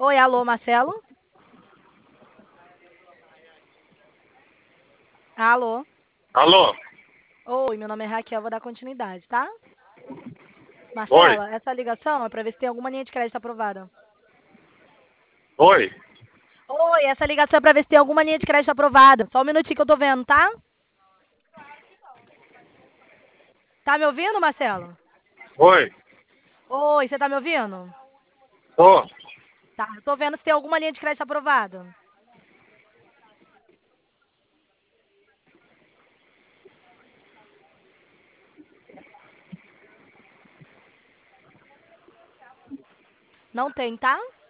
Oi, alô, Marcelo? Alô? Alô? Oi, meu nome é Raquel, vou dar continuidade, tá? Oi? Marcela, essa ligação é para ver se tem alguma linha de crédito aprovada. Oi? Oi, essa ligação é para ver se tem alguma linha de crédito aprovada. Só um minutinho que eu tô vendo, tá? Tá me ouvindo, Marcelo? Oi? Oi, você tá me ouvindo? Tô? Tá, eu tô vendo se tem alguma linha de crédito aprovada. Não tem, tá?